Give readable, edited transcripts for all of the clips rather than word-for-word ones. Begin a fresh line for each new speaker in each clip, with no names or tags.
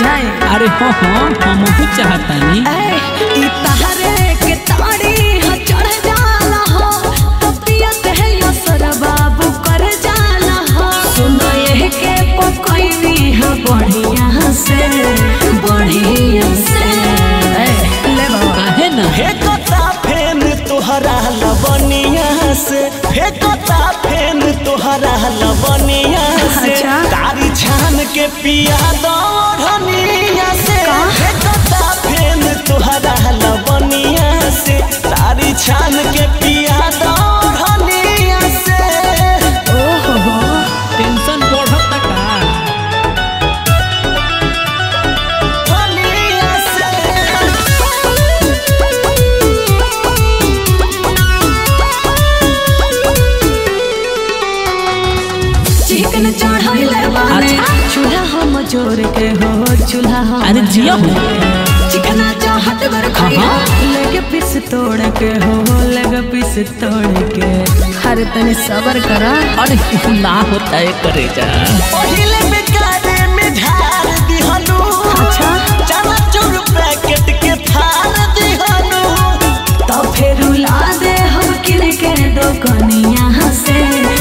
बुझाए।
अरे हाँ हाँ हम ही चाहता नहीं।
ई तहरे के ताड़ी ह चढ़ जाला हो तपियत है यसर बाबू कर जाला हो। सुनो ये के पकैनी है बढ़िया से ले बाबा
काहे ना
फेंकता फेन तोहरा लबनिया से, फेंकता फेन तोहरा लबनिया से।
अच्छा।
तारी छान के पिया दो धनिया से। फेंकता फेन तोहरा लबनिया से, तारी छान के पिया दो धनिया से।
ओहो
टेंशन बढ़ता का।
धनिया से
चिकन चढ़ाइले बाने चूल्हा हम जोर के हो चूल्हा हम।
अरे जिया हो।
चिकना चाहत बर खइया लेके पीस तोड़ के हो लगे पीस तोड़ के। अरे तनी सबर करा।
अरे ना होता है करेजा।
पहिले में कारे में ढार दिहनु।
अच्छा।
चनाचूर पैकेट के फाड़ दिहनु।
तो फिर उला दे हम किन के दुकानिया से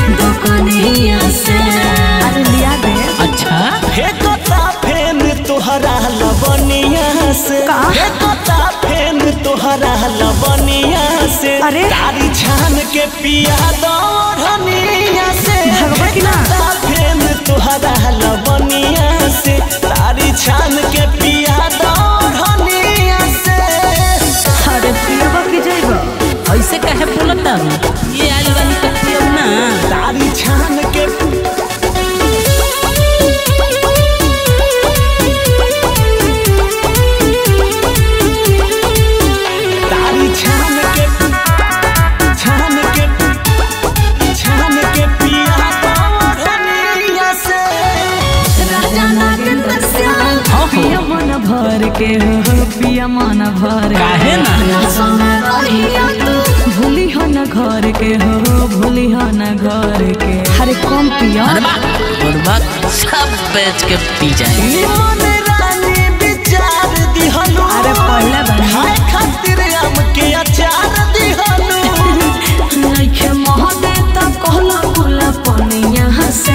अरे लिया दे।
अच्छा
फेंकता फेन तोहरा लबनिया से।
का?
फेंकता फेन तोहरा लबनिया से।
अरे?
तारी छान के पिया दो धनिया से।
भगवा की ना?
फेंकता फेन तोहरा लबनिया से। तारी छान के पिया दो धनिया से।
अरे पियबा की जाइबा
ऐसे काहे बोलता हूँ। ये आलू वाली कच्ची अब ना।
तारी छान के तारी छान के पिया दो धनिया से।
राजा नागेंद्र श्याम पिया मन भर के हो पिया मन भर
काहे ना?
भूली हो न घर के हो भूली हो न घर के। अरे कम पिया।
अरे बर्बाद सब बेच के पी जाए।
निमन रानी विचार दिहनु।
अरे पहले बनी।
खाए खातिर आम के अचार दिहनु।
नइखे मोहने त कहला कुला पनिया से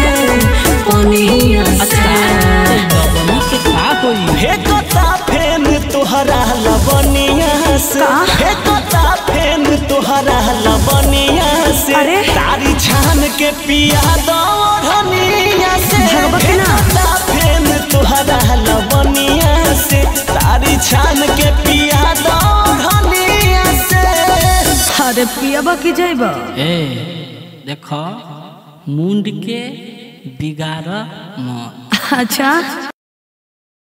गबनी के का होई।
फेंकता फेन तोहरा लबनिया से।
का?
फेंकता फेन तोहरा लबनिया से।
अरे?
तारी छान के पिया दो धनिया से।
भगवा की ना?
फेंकता फेन तोहरा लबनिया से। तारी छान के पिया दो धनिया से।
अरे पियबा की जाइबा।
ए देखो मुंड के बिगाड़ मत।
अच्छा।